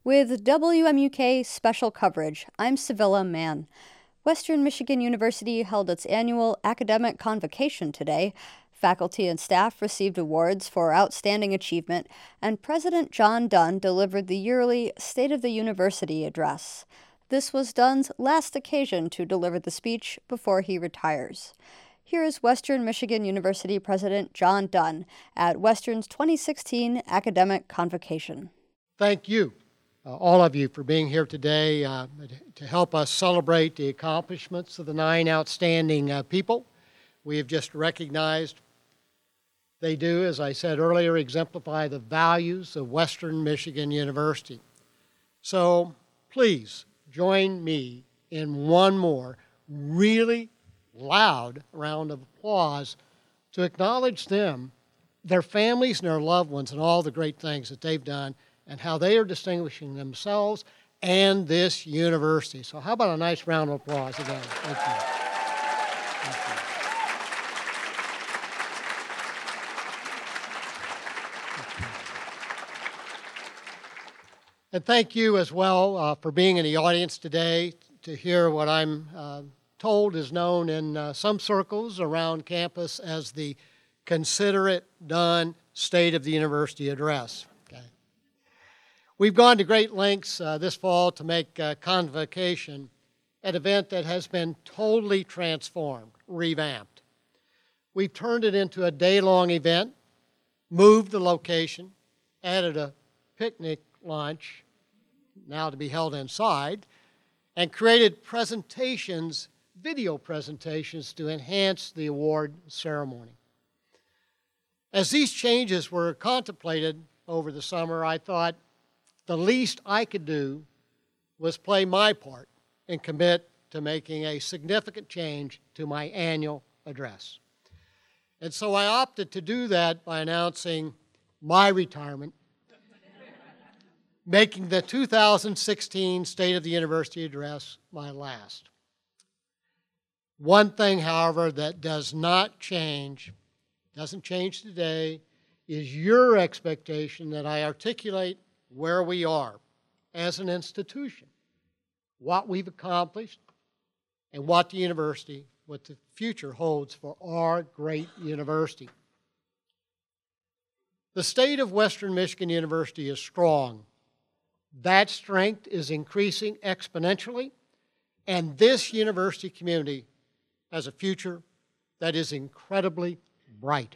With WMUK special coverage, I'm Sevilla Mann. Western Michigan University held its annual academic convocation today. Faculty and staff received awards for outstanding achievement, and President John Dunn delivered the yearly State of the University address. This was Dunn's last occasion to deliver the speech before he retires. Here is Western Michigan University President John Dunn at Western's 2016 academic convocation. Thank you, all of you, for being here today to help us celebrate the accomplishments of the 9 outstanding people we have just recognized. They do, as I said earlier, exemplify the values of Western Michigan University. So please join me in one more really loud round of applause to acknowledge them, their families and their loved ones, and all the great things that they've done and how they are distinguishing themselves and this university. So how about a nice round of applause again? Thank you. And thank you as well for being in the audience today to hear what I'm told is known in some circles around campus as the Consider It Done State of the University Address. Okay. We've gone to great lengths this fall to make Convocation an event that has been totally transformed, revamped. We've turned it into a day-long event, moved the location, added a picnic lunch, now to be held inside, and created presentations, video presentations, to enhance the award ceremony. As these changes were contemplated over the summer, I thought the least I could do was play my part and commit to making a significant change to my annual address. And so I opted to do that by announcing my retirement, making the 2016 State of the University Address my last. One thing, however, that doesn't change today, is your expectation that I articulate where we are as an institution, what we've accomplished, and what the future holds for our great university. The state of Western Michigan University is strong. That strength is increasing exponentially, and this university community has a future that is incredibly bright.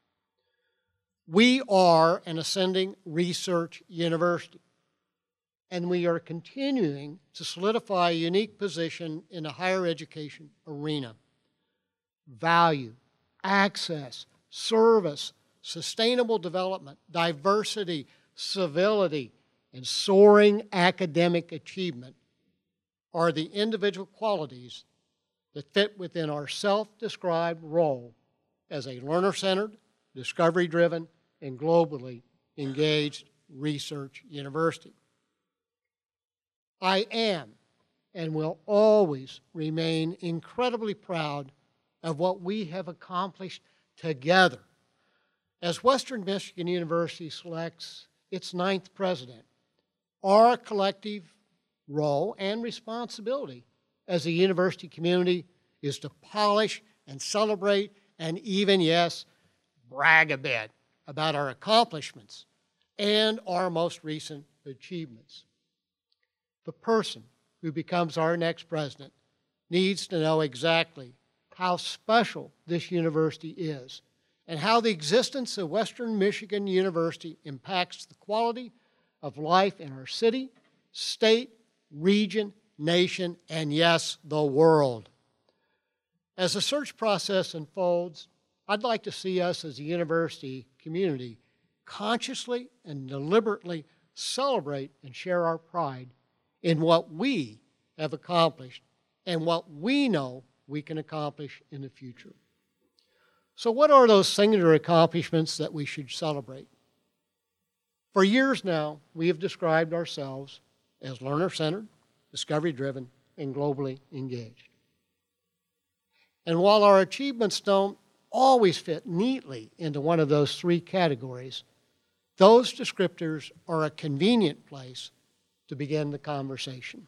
We are an ascending research university, and we are continuing to solidify a unique position in the higher education arena. Value, access, service, sustainable development, diversity, civility, and soaring academic achievement are the individual qualities that fit within our self-described role as a learner-centered, discovery-driven, and globally engaged research university. I am and will always remain incredibly proud of what we have accomplished together as Western Michigan University selects its 9th president. Our collective role and responsibility as a university community is to polish and celebrate and even, yes, brag a bit about our accomplishments and our most recent achievements. The person who becomes our next president needs to know exactly how special this university is and how the existence of Western Michigan University impacts the quality of life in our city, state, region, nation, and yes, the world. As the search process unfolds, I'd like to see us as a university community consciously and deliberately celebrate and share our pride in what we have accomplished and what we know we can accomplish in the future. So what are those singular accomplishments that we should celebrate? For years now, we have described ourselves as learner-centered, discovery-driven, and globally engaged. And while our achievements don't always fit neatly into one of those 3 categories, those descriptors are a convenient place to begin the conversation.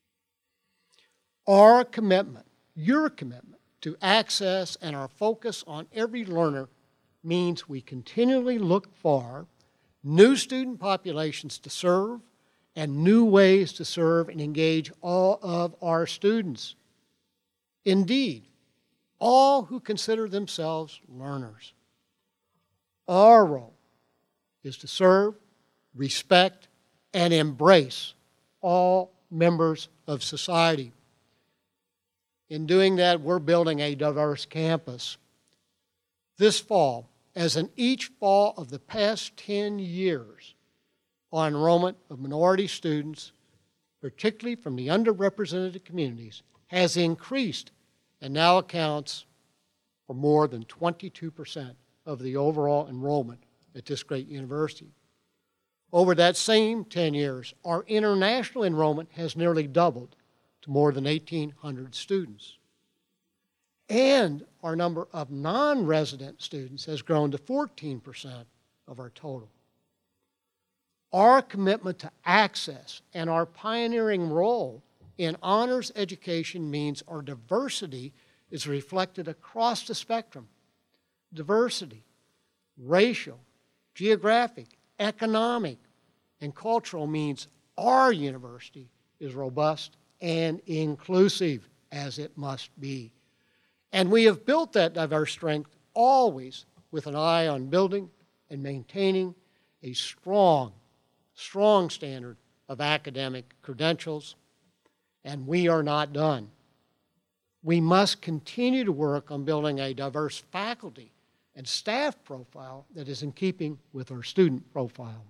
Our commitment, your commitment to access and our focus on every learner means we continually look for new student populations to serve and new ways to serve and engage all of our students. Indeed, all who consider themselves learners. Our role is to serve, respect, and embrace all members of society. In doing that, we're building a diverse campus. This fall, as in each fall of the past 10 years, our enrollment of minority students, particularly from the underrepresented communities, has increased and now accounts for more than 22% of the overall enrollment at this great university. Over that same 10 years, our international enrollment has nearly doubled to more than 1,800 students. And our number of non-resident students has grown to 14% of our total. Our commitment to access and our pioneering role in honors education means our diversity is reflected across the spectrum. Diversity, racial, geographic, economic, and cultural means our university is robust and inclusive, as it must be. And we have built that diverse strength always with an eye on building and maintaining a strong standard of academic credentials, and we are not done. We must continue to work on building a diverse faculty and staff profile that is in keeping with our student profile.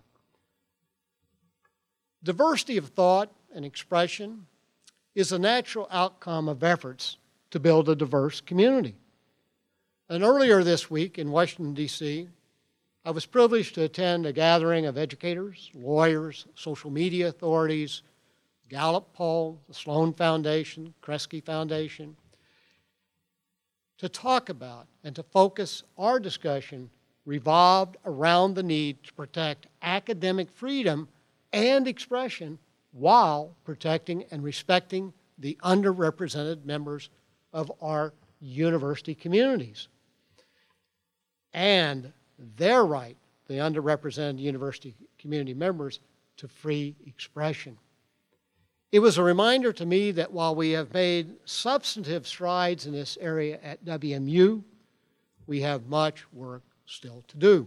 Diversity of thought and expression is a natural outcome of efforts to build a diverse community. And earlier this week in Washington, D.C., I was privileged to attend a gathering of educators, lawyers, social media authorities, Gallup poll, the Sloan Foundation, Kresge Foundation, to talk about and to focus our discussion revolved around the need to protect academic freedom and expression while protecting and respecting the underrepresented members of our university communities and their right, the underrepresented university community members, to free expression. It was a reminder to me that while we have made substantive strides in this area at WMU, we have much work still to do.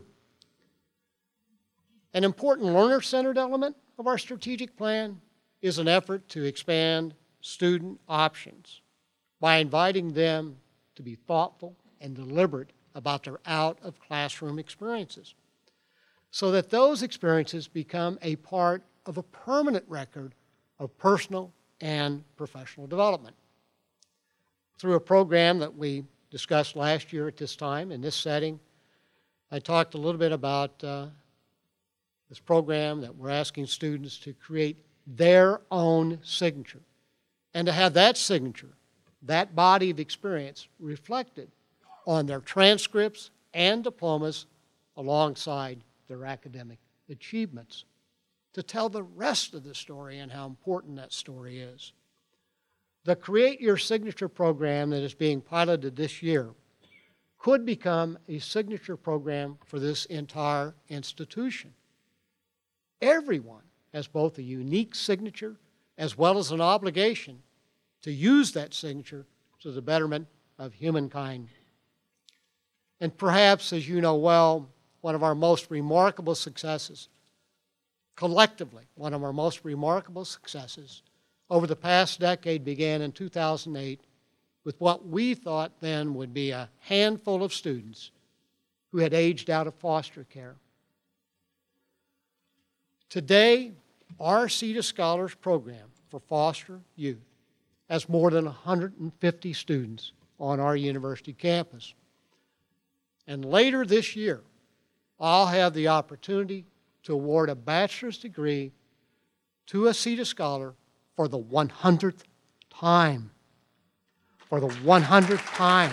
An important learner-centered element of our strategic plan is an effort to expand student options by inviting them to be thoughtful and deliberate about their out-of-classroom experiences so that those experiences become a part of a permanent record of personal and professional development. Through a program that we discussed last year at this time in this setting, I talked a little bit about this program that we're asking students to create their own signature and to have that signature, that body of experience, reflected on their transcripts and diplomas alongside their academic achievements, to tell the rest of the story and how important that story is. The Create Your Signature program that is being piloted this year could become a signature program for this entire institution. Everyone has both a unique signature as well as an obligation to use that signature to the betterment of humankind. And perhaps, as you know well, one of our most remarkable successes, collectively, one of our most remarkable successes over the past decade began in 2008 with what we thought then would be a handful of students who had aged out of foster care. Today, our Seat of Scholars program for foster youth has more than 150 students on our university campus. And later this year, I'll have the opportunity to award a bachelor's degree to a Seat of Scholar for the 100th time. For the 100th time.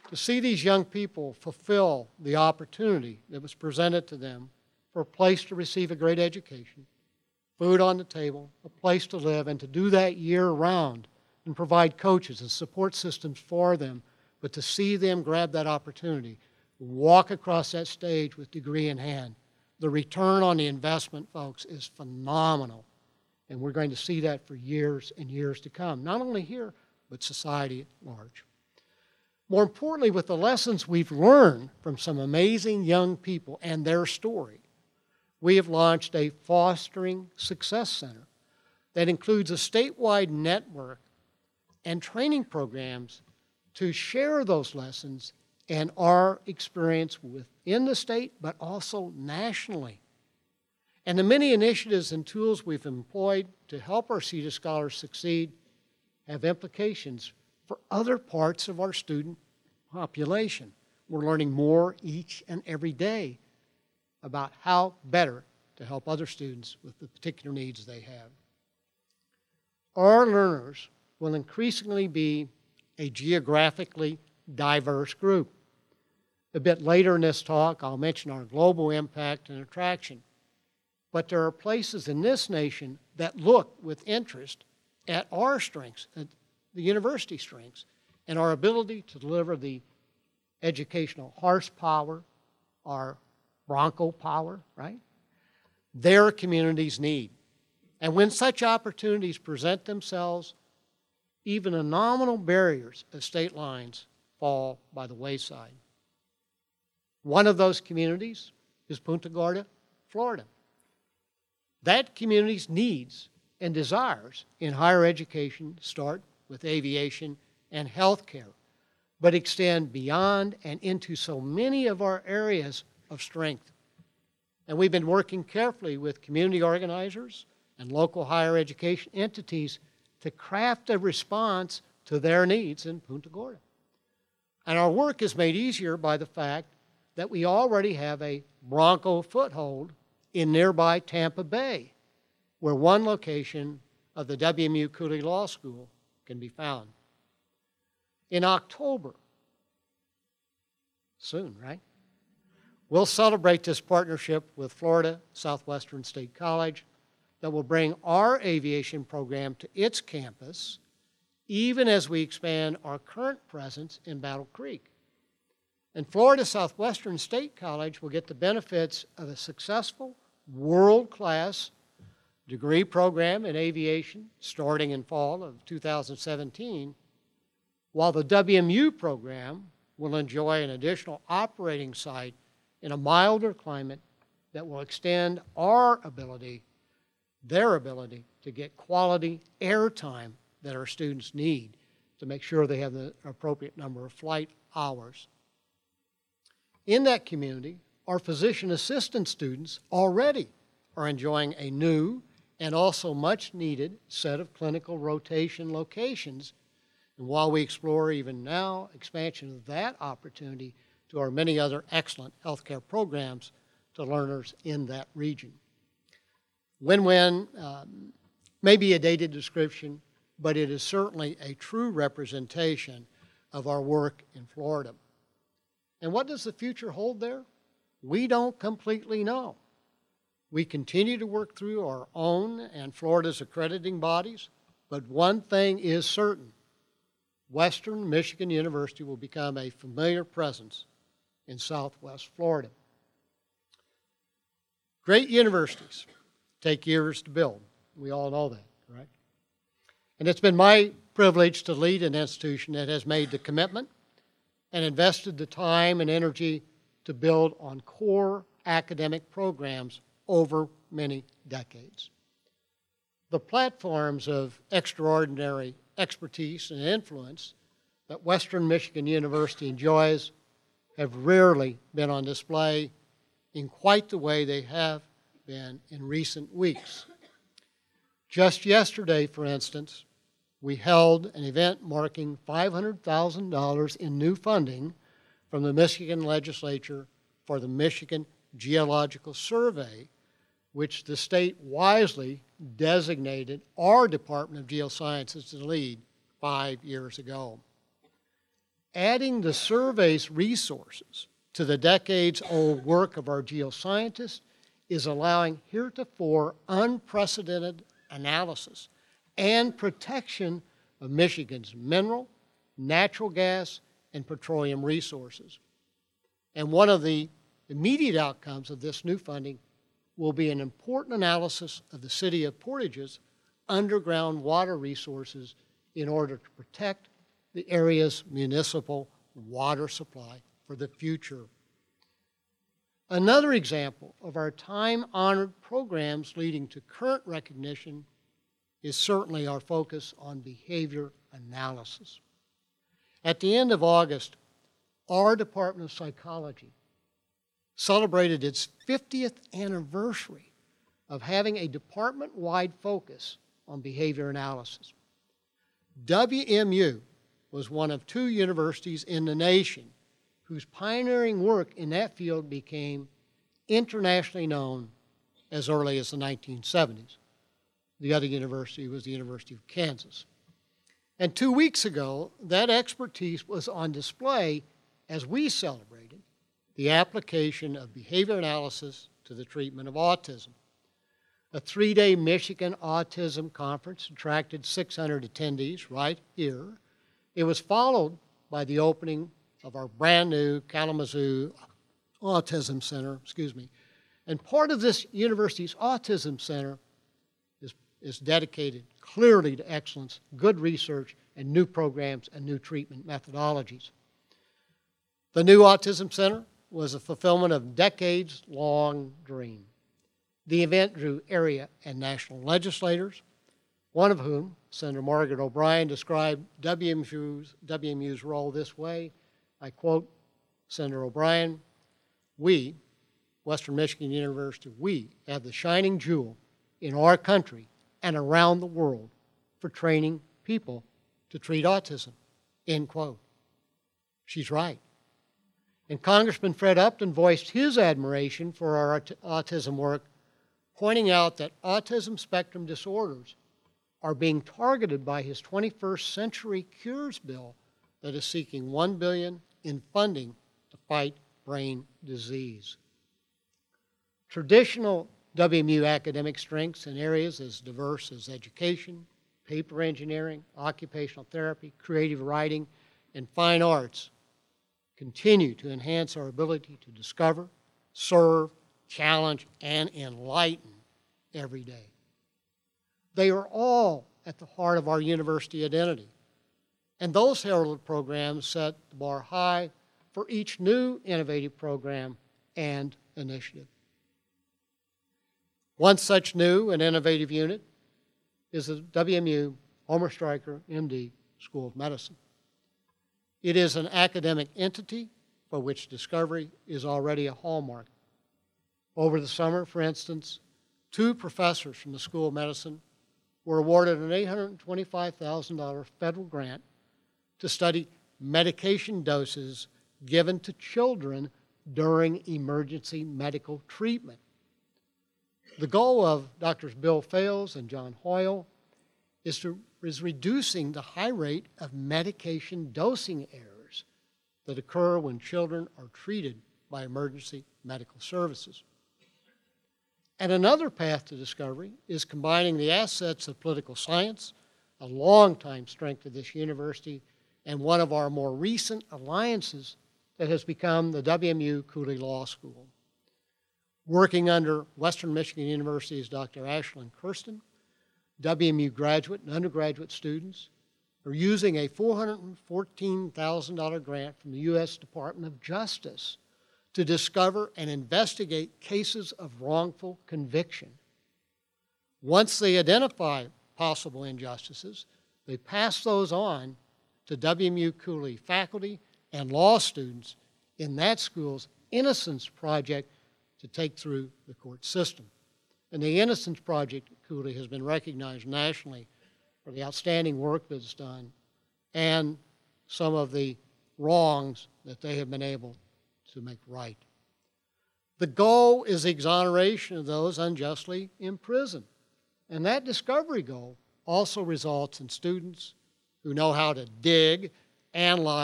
To see these young people fulfill the opportunity that was presented to them for a place to receive a great education, food on the table, a place to live, and to do that year-round and provide coaches and support systems for them, but to see them grab that opportunity, walk across that stage with degree in hand. The return on the investment, folks, is phenomenal. And we're going to see that for years and years to come, not only here, but society at large. More importantly, with the lessons we've learned from some amazing young people and their story, we have launched a Fostering Success Center that includes a statewide network and training programs to share those lessons and our experience within the state, but also nationally. And the many initiatives and tools we've employed to help our CETA scholars succeed have implications for other parts of our student population. We're learning more each and every day about how better to help other students with the particular needs they have. Our learners will increasingly be a geographically diverse group. A bit later in this talk, I'll mention our global impact and attraction. But there are places in this nation that look with interest at our strengths, at the university strengths, and our ability to deliver the educational horsepower, our bronco power, right? Their communities need. And when such opportunities present themselves, even the nominal barriers of state lines fall by the wayside. One of those communities is Punta Gorda, Florida. That community's needs and desires in higher education start with aviation and healthcare, but extend beyond and into so many of our areas of strength. And we've been working carefully with community organizers and local higher education entities to craft a response to their needs in Punta Gorda. And our work is made easier by the fact that we already have a Bronco foothold in nearby Tampa Bay, where one location of the WMU Cooley Law School can be found. In October, soon, right? We'll celebrate this partnership with Florida Southwestern State College that will bring our aviation program to its campus, even as we expand our current presence in Battle Creek. And Florida Southwestern State College will get the benefits of a successful, world-class degree program in aviation starting in fall of 2017, while the WMU program will enjoy an additional operating site in a milder climate that will extend our ability, their ability, to get quality airtime that our students need to make sure they have the appropriate number of flight hours. In that community, our physician assistant students already are enjoying a new and also much needed set of clinical rotation locations. And while we explore even now expansion of that opportunity to our many other excellent healthcare programs to learners in that region. Win-win may be a dated description, but it is certainly a true representation of our work in Florida. And what does the future hold there? We don't completely know. We continue to work through our own and Florida's accrediting bodies, but one thing is certain. Western Michigan University will become a familiar presence in Southwest Florida. Great universities take years to build. We all know that, right? And it's been my privilege to lead an institution that has made the commitment and invested the time and energy to build on core academic programs over many decades. The platforms of extraordinary expertise and influence that Western Michigan University enjoys have rarely been on display in quite the way they have been in recent weeks. Just yesterday, for instance, we held an event marking $500,000 in new funding from the Michigan legislature for the Michigan Geological Survey, which the state wisely designated our Department of Geosciences to lead 5 years ago. Adding the survey's resources to the decades-old work of our geoscientists is allowing heretofore unprecedented analysis and protection of Michigan's mineral, natural gas, and petroleum resources. And one of the immediate outcomes of this new funding will be an important analysis of the city of Portage's underground water resources in order to protect the area's municipal water supply for the future. Another example of our time-honored programs leading to current recognition is certainly our focus on behavior analysis. At the end of August, our Department of Psychology celebrated its 50th anniversary of having a department-wide focus on behavior analysis. WMU was one of 2 universities in the nation whose pioneering work in that field became internationally known as early as the 1970s. The other university was the University of Kansas. And 2 weeks ago, that expertise was on display as we celebrated the application of behavior analysis to the treatment of autism. A 3-day Michigan Autism Conference attracted 600 attendees right here. It was followed by the opening of our brand new Kalamazoo Autism Center, And part of this university's Autism Center is dedicated clearly to excellence, good research, and new programs and new treatment methodologies. The new Autism Center was a fulfillment of decades-long dream. The event drew area and national legislators, one of whom, Senator Margaret O'Brien, described WMU's role this way. I quote Senator O'Brien, "We, Western Michigan University, we have the shining jewel in our country and around the world for training people to treat autism," end quote. She's right. And Congressman Fred Upton voiced his admiration for our autism work, pointing out that autism spectrum disorders are being targeted by his 21st Century Cures bill that is seeking $1 billion in funding to fight brain disease. Traditional WMU academic strengths in areas as diverse as education, paper engineering, occupational therapy, creative writing, and fine arts continue to enhance our ability to discover, serve, challenge, and enlighten every day. They are all at the heart of our university identity, and those heralded programs set the bar high for each new innovative program and initiative. One such new and innovative unit is the WMU Homer Stryker, MD, School of Medicine. It is an academic entity for which discovery is already a hallmark. Over the summer, for instance, 2 professors from the School of Medicine were awarded an $825,000 federal grant to study medication doses given to children during emergency medical treatment. The goal of Drs. Bill Fales and John Hoyle is reducing the high rate of medication dosing errors that occur when children are treated by emergency medical services. And another path to discovery is combining the assets of political science, a longtime strength of this university, and one of our more recent alliances that has become the WMU Cooley Law School. Working under Western Michigan University's Dr. Ashlyn Kirsten, WMU graduate and undergraduate students are using a $414,000 grant from the U.S. Department of Justice to discover and investigate cases of wrongful conviction. Once they identify possible injustices, they pass those on to WMU Cooley faculty and law students in that school's Innocence Project to take through the court system. And the Innocence Project at Cooley has been recognized nationally for the outstanding work that it's done and some of the wrongs that they have been able to make right. The goal is exoneration of those unjustly imprisoned. And that discovery goal also results in students who know how to dig, analyze,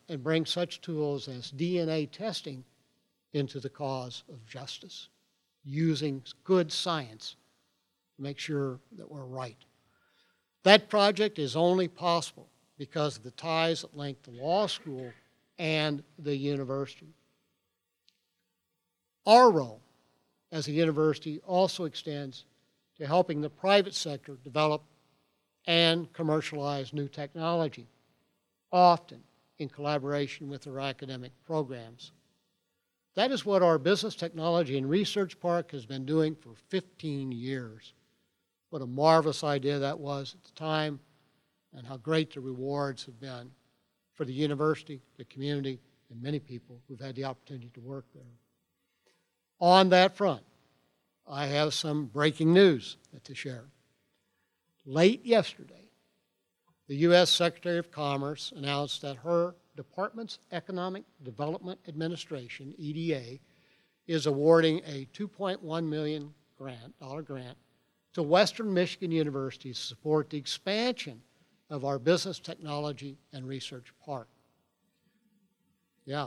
and bring such tools as DNA testing into the cause of justice, using good science to make sure that we're right. That project is only possible because of the ties that link the law school and the university. Our role as a university also extends to helping the private sector develop and commercialize new technology, often in collaboration with their academic programs. That is what our Business Technology and Research Park has been doing for 15 years. What a marvelous idea that was at the time, and how great the rewards have been for the university, the community, and many people who've had the opportunity to work there. On that front, I have some breaking news to share. Late yesterday, the U.S. Secretary of Commerce announced that her department's Economic Development Administration, EDA, is awarding a $2.1 million grant to Western Michigan University to support the expansion of our Business Technology and Research Park. Yeah.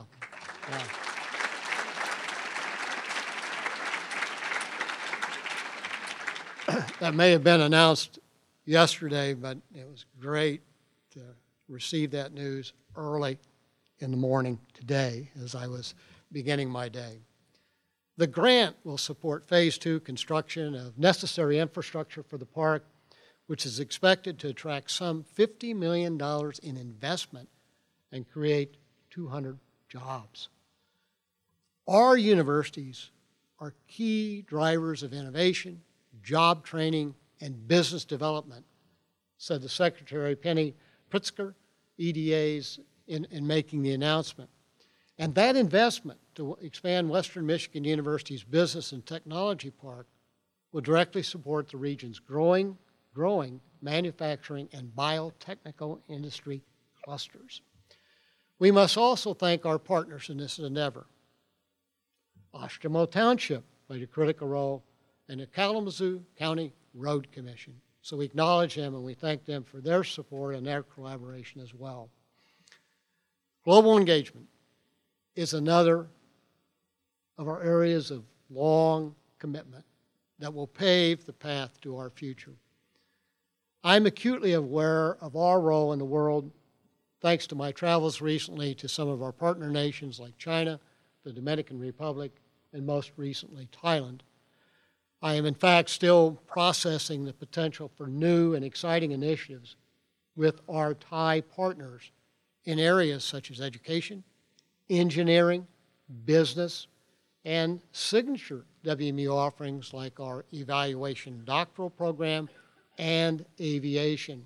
That may have been announced yesterday, but it was great to receive that news early in the morning today as I was beginning my day. The grant will support Phase 2 construction of necessary infrastructure for the park, which is expected to attract some $50 million in investment and create 200 jobs. Our universities are key drivers of innovation, job training, and business development, said the Secretary Penny Pritzker, EDA's, in making the announcement. And that investment to expand Western Michigan University's Business and Technology Park will directly support the region's growing manufacturing and biotechnical industry clusters. We must also thank our partners in this endeavor. Oshkosh Township played a critical role, and the Kalamazoo County Road Commission. So we acknowledge them and we thank them for their support and their collaboration as well. Global engagement is another of our areas of long commitment that will pave the path to our future. I'm acutely aware of our role in the world, thanks to my travels recently to some of our partner nations like China, the Dominican Republic, and most recently Thailand. I am in fact still processing the potential for new and exciting initiatives with our Thai partners in areas such as education, engineering, business, and signature WMU offerings like our evaluation doctoral program and aviation.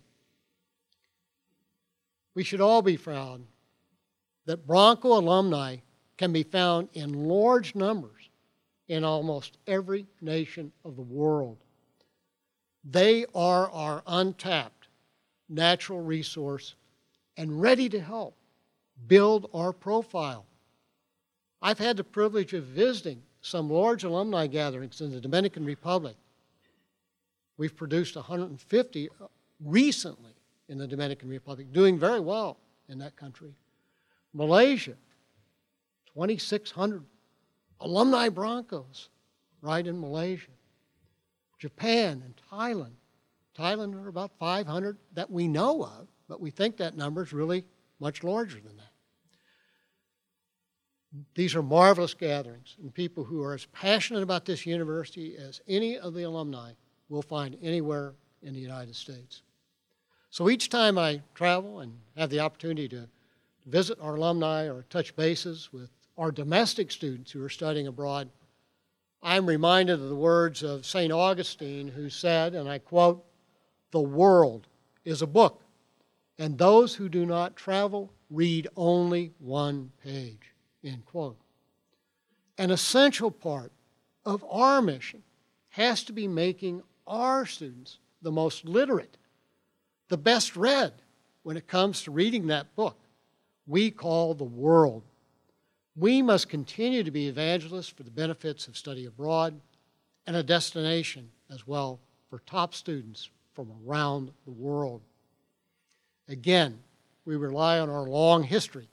We should all be proud that Bronco alumni can be found in large numbers in almost every nation of the world. They are our untapped natural resource and ready to help build our profile. I've had the privilege of visiting some large alumni gatherings in the Dominican Republic. We've produced 150 recently in the Dominican Republic, doing very well in that country. Malaysia, 2,600 alumni Broncos right in Malaysia. Japan and Thailand. Thailand are about 500 that we know of, but we think that number is really much larger than that. These are marvelous gatherings, and people who are as passionate about this university as any of the alumni will find anywhere in the United States. So each time I travel and have the opportunity to visit our alumni or touch bases with our domestic students who are studying abroad, I'm reminded of the words of St. Augustine, who said, and I quote, "The world is a book, and those who do not travel read only one page," end quote. An essential part of our mission has to be making our students the most literate, the best read when it comes to reading that book we call the world. We must continue to be evangelists for the benefits of study abroad and a destination as well for top students from around the world. Again, we rely on our long history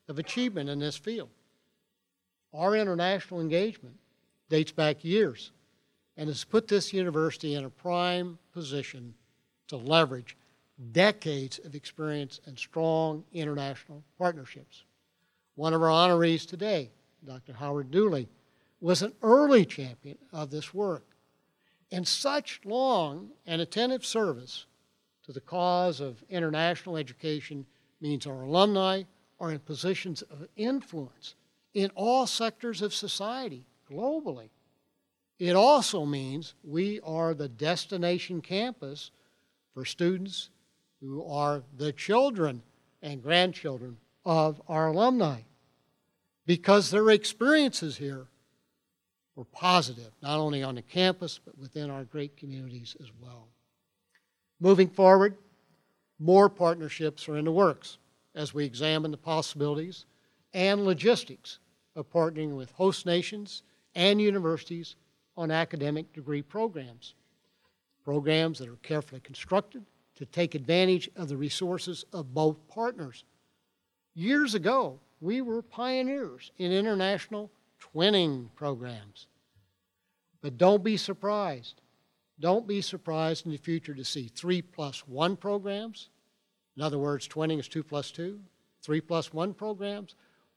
of achievement in this field. Our international engagement dates back years and has put this university in a prime position to leverage decades of experience and strong international partnerships. One of our honorees today, Dr. Howard Dooley, was an early champion of this work. And such long and attentive service to the cause of international education means our alumni are in positions of influence in all sectors of society globally. It also means we are the destination campus for students who are the children and grandchildren of our alumni, because their experiences here were positive, not only on the campus, but within our great communities as well. Moving forward, more partnerships are in the works as we examine the possibilities and logistics of partnering with host nations and universities on academic degree programs that are carefully constructed to take advantage of the resources of both partners. Years ago, we were pioneers in international twinning programs. But don't be surprised. Don't be surprised in the future to see 3+1 programs. In other words, twinning is 2 plus 2. 3+1 programs,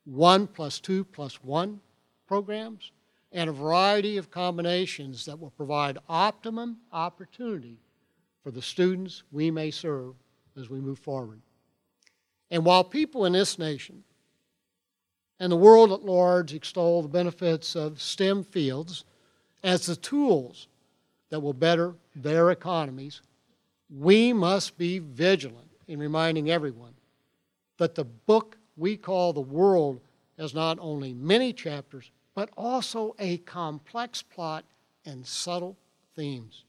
1+2+1 programs, and a variety of combinations that will provide optimum opportunity for the students we may serve as we move forward. And while people in this nation and the world at large extol the benefits of STEM fields as the tools that will better their economies, we must be vigilant in reminding everyone that the book we call the world has not only many chapters, but also a complex plot and subtle themes.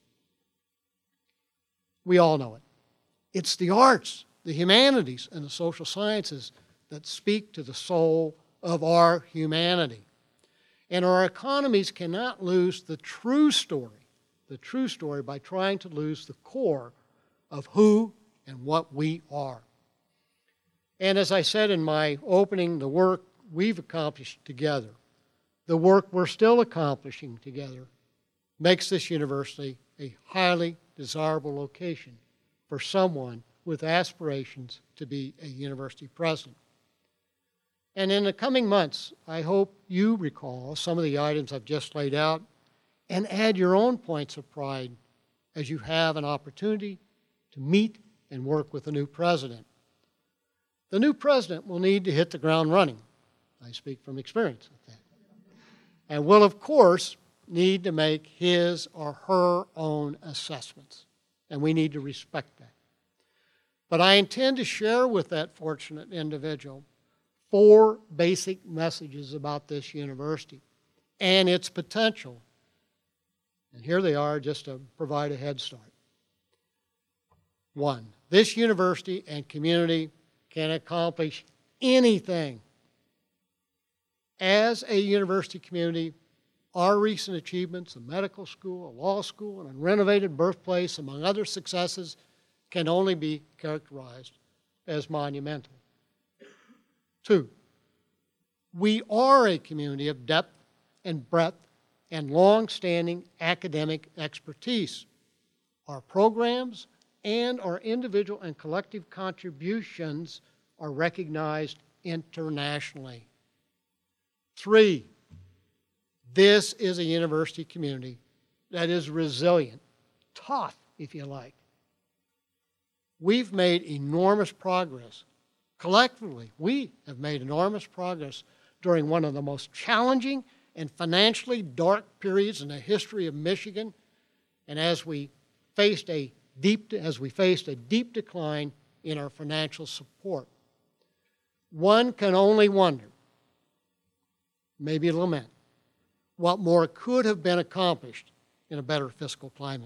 We all know it. It's the arts, the humanities, and the social sciences that speak to the soul of our humanity. And our economies cannot lose the true story by trying to lose the core of who and what we are. And as I said in my opening, the work we've accomplished together, the work we're still accomplishing together, makes this university a highly desirable location for someone with aspirations to be a university president. And in the coming months, I hope you recall some of the items I've just laid out and add your own points of pride as you have an opportunity to meet and work with the new president. The new president will need to hit the ground running. I speak from experience with that. And will, of course, need to make his or her own assessments. And we need to respect that. But I intend to share with that fortunate individual 4 basic messages about this university and its potential. And here they are just to provide a head start. 1, this university and community can accomplish anything. As a university community, our recent achievements, a medical school, a law school, and a renovated birthplace, among other successes, can only be characterized as monumental. 2, we are a community of depth and breadth and long-standing academic expertise. Our programs and our individual and collective contributions are recognized internationally. 3, this is a university community that is resilient, tough, if you like. We've made enormous progress. Collectively, we have made enormous progress during one of the most challenging and financially dark periods in the history of Michigan, and as we faced a deep decline in our financial support. One can only wonder, maybe lament, what more could have been accomplished in a better fiscal climate.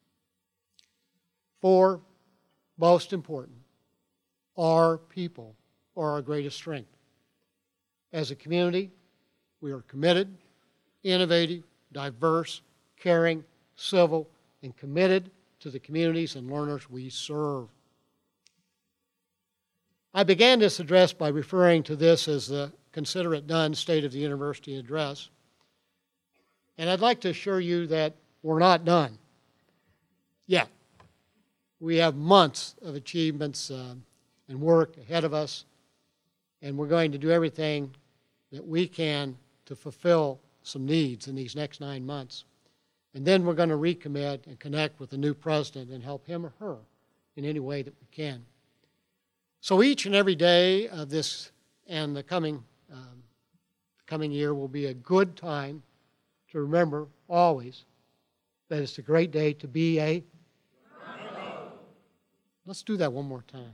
4, most important, our people are our greatest strength. As a community, we are committed, innovative, diverse, caring, civil, and committed to the communities and learners we serve. I began this address by referring to this as the Consider It Done State of the University Address. And I'd like to assure you that we're not done yet. We have months of achievements and work ahead of us, and we're going to do everything that we can to fulfill some needs in these next 9 months. And then we're going to recommit and connect with the new president and help him or her in any way that we can. So each and every day of this and the coming year will be a good time to remember always that it's a great day to be a Bronco. Let's do that one more time.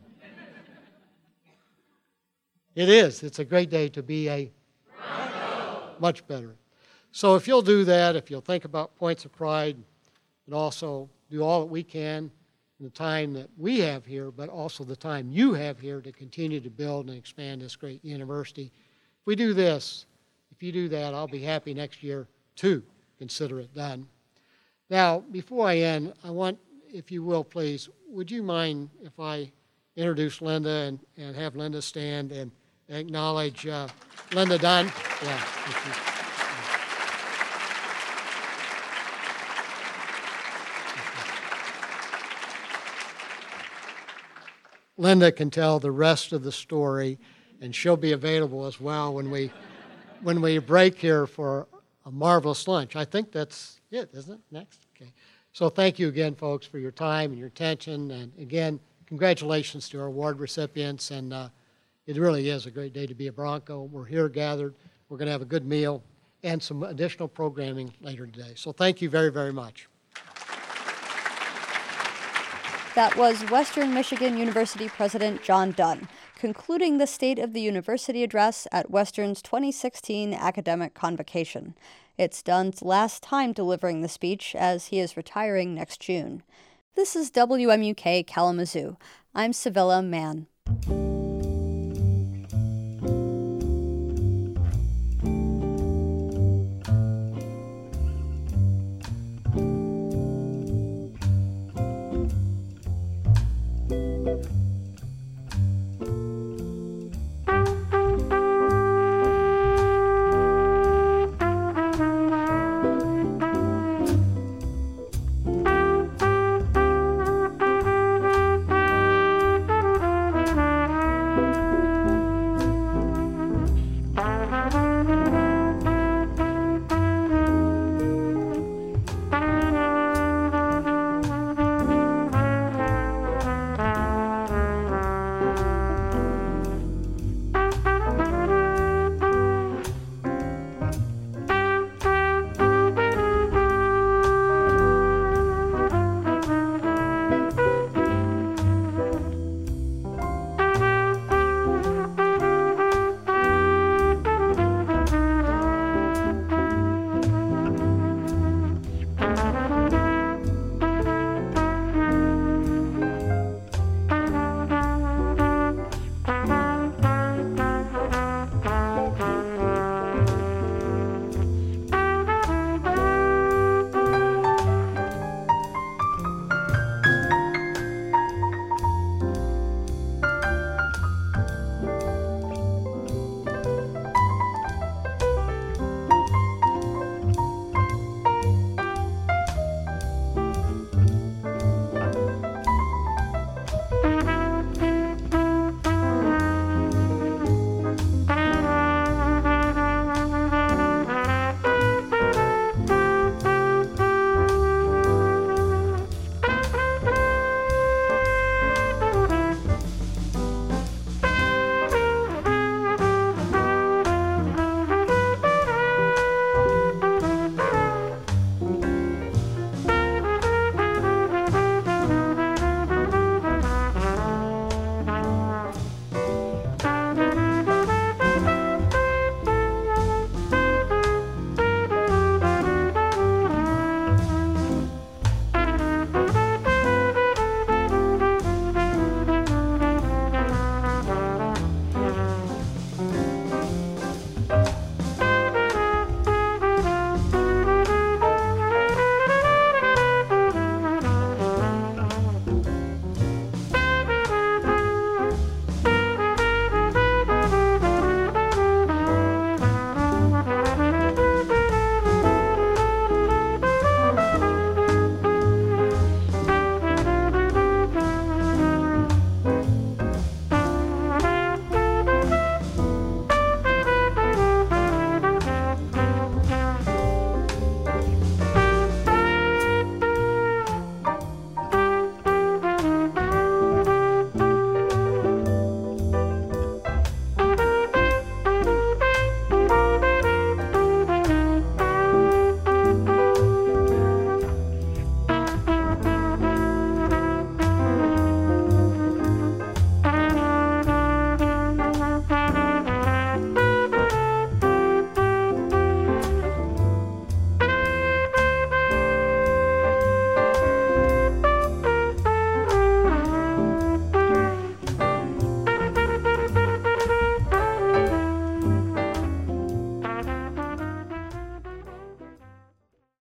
It is. It's a great day to be a Bronco. Much better. So if you'll do that, if you'll think about points of pride and also do all that we can in the time that we have here, but also the time you have here to continue to build and expand this great university. If we do this, if you do that, I'll be happy next year to consider it done. Now, before I end, I want, if you will, please, would you mind if I introduce Linda and have Linda stand and acknowledge Linda Dunn? Yeah, thank you. Linda can tell the rest of the story, and she'll be available as well when we break here for a marvelous lunch. I think that's it, isn't it? Next? Okay. So thank you again, folks, for your time and your attention. And again, congratulations to our award recipients. And it really is a great day to be a Bronco. We're here gathered. We're going to have a good meal and some additional programming later today. So thank you very, very much. That was Western Michigan University President John Dunn, concluding the State of the University address at Western's 2016 academic convocation. It's Dunn's last time delivering the speech, as he is retiring next June. This is WMUK Kalamazoo. I'm Sevilla Mann.